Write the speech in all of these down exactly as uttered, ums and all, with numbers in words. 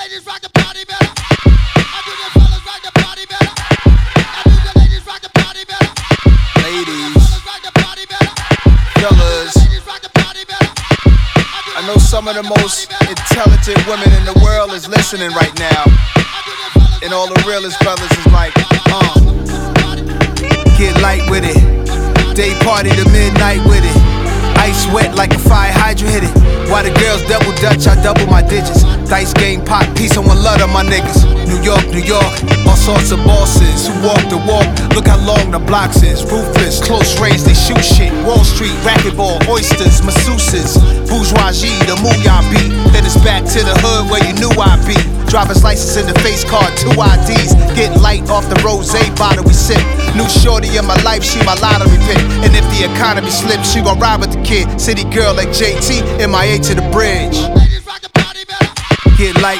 ladies rock the party better. I do the fellas rock the party better. I do the ladies rock the party better. Ladies, fellas, I know some of the most intelligent women in the world is listening right now. And all the realest brothers is like, uh get light with it. Day party to midnight with it. Ice wet like a fire hydrant hit it. While the girls double dutch, I double my digits. Dice game, pop, peace, and one love of my niggas. New York, New York, all sorts of bosses who walk the walk. Look how long the blocks is. Ruthless, close range, they shoot shit. Wall Street, racquetball, oysters, masseuses. Bourgeoisie, the mooyah beat. Then it's back to the hood where you knew I'd be. Driver's license in the face card, two I Ds. Get light off the rosé bottle we sip. New shorty in my life, she my lottery pick. And if the economy slips, she gon' ride with the kid. City girl like J T, M I A to the bridge. Get light,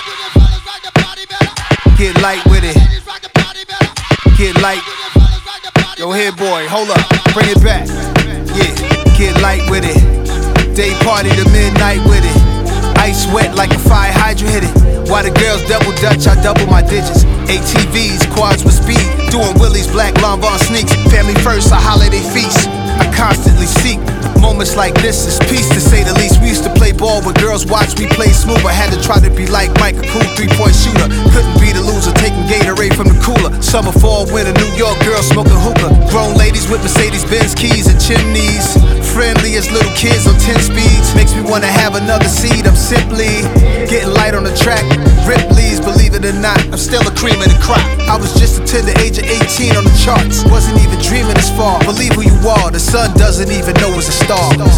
get light with it. Get light. Yo, here boy, hold up, bring it back. Yeah, get light with it. Day party to midnight with it. Ice wet like a fire hydrant hit it. While the girls double dutch, I double my digits. A T Vs, quads with speed. Doing Willie's, black Lanvin sneaks. Family first, a holiday feast. I constantly seek moments like this is peace, to say the least. We used to play ball when girls watch me play smooth. I had to try to be like Mike, a cool three-point shooter. Couldn't be the loser, taking Gatorade from the cooler. Summer, fall, winter, New York girls smoking hookah. Grown ladies with Mercedes-Benz keys and chimneys. Friendly as little kids on ten speeds. Makes me wanna have another seat. I'm simply getting light on the track. Ripley's, believe it or not, I'm still a cream of the crop. I was just a tender age of eighteen on the charts. Wasn't even dreaming this far. Believe who you are, the sun doesn't even know it's a star.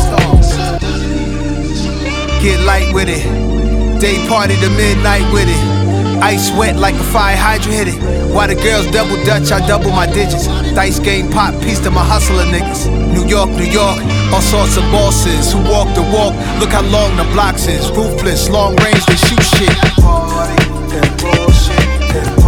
Get light with it. Day party to midnight with it. Ice wet like a fire hydrant hit it. While the girls double dutch, I double my digits. Dice game, pop, piece to my hustler niggas. New York, New York, all sorts of bosses who walk the walk. Look how long the blocks is. Ruthless, long range, they shoot shit. Party, that bullshit, that